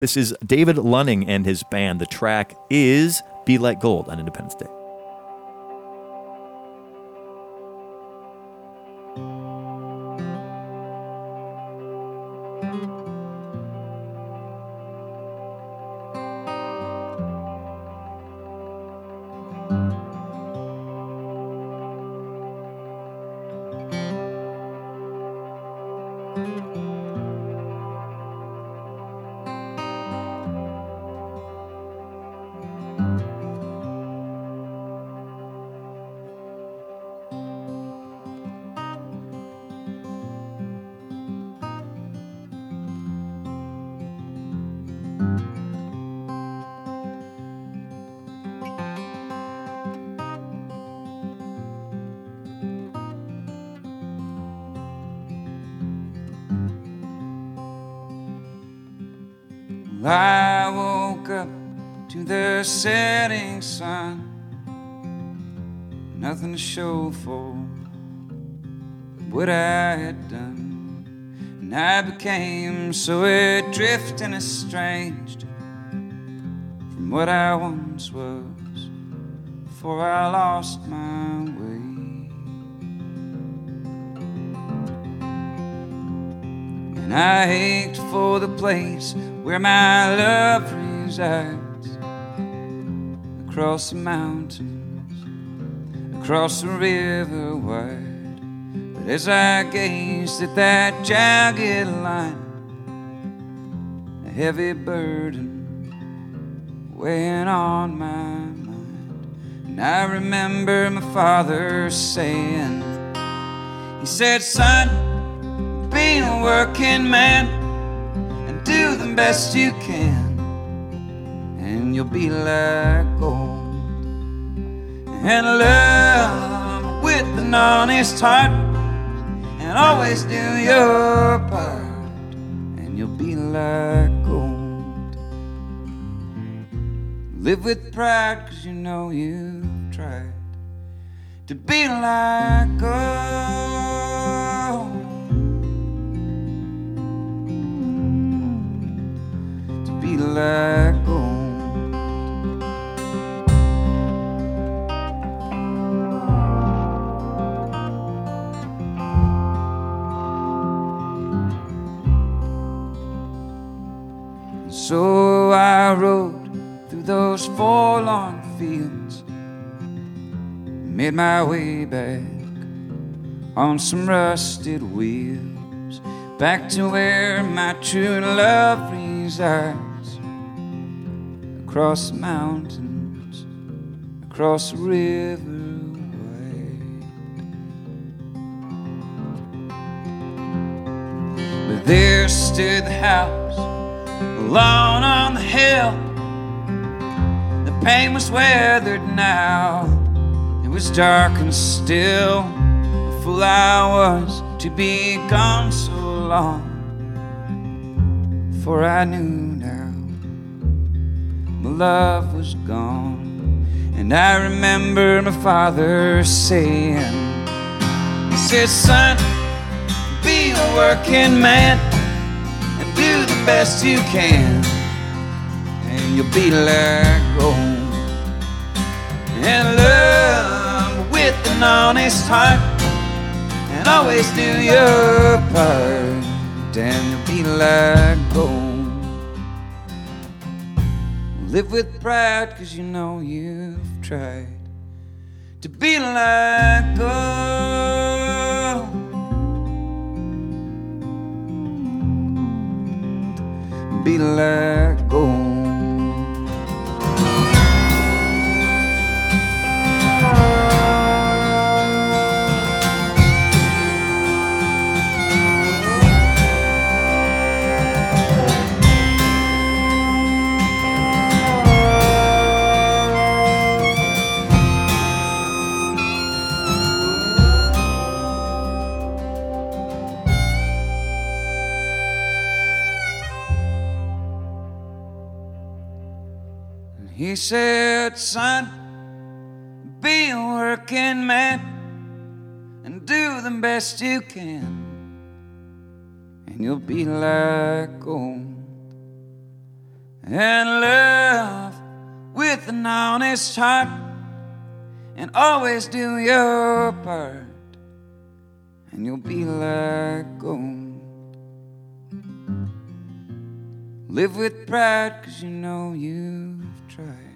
This is David Lunning and his band. The track is Be Like Gold on Independence Day. I woke up to the setting sun, nothing to show for what I had done, and I became so adrift and estranged from what I once was, before I lost my way. And I ached for the place where my love resides, across the mountains, across the river wide. But as I gazed at that jagged line, a heavy burden weighing on my mind, and I remember my father saying, he said, "Son, be a working man, do the best you can, and you'll be like gold. And love with an honest heart, and always do your part, and you'll be like gold. Live with pride, 'cause you know you've tried to be like gold. Be like gold." And so I rode through those forlorn fields, made my way back on some rusted wheels, back to where my true love resides, across the mountains, across the river wide. But there stood the house alone on the hill. The pain was weathered now, it was dark and still. The fool I was to be gone so long, for I knew now my love was gone. And I remember my father saying, he said, "Son, be a working man, and do the best you can, and you'll be like gold. And love with an honest heart, and always do your part, and you'll be like gold. Live with pride, 'cause you know you've tried to be like gold. Be like gold." He said, "Son, be a working man, and do the best you can, and you'll be like gold. and love with an honest heart, and always do your part, and you'll be like gold. Live with pride, 'cause you know you've tried.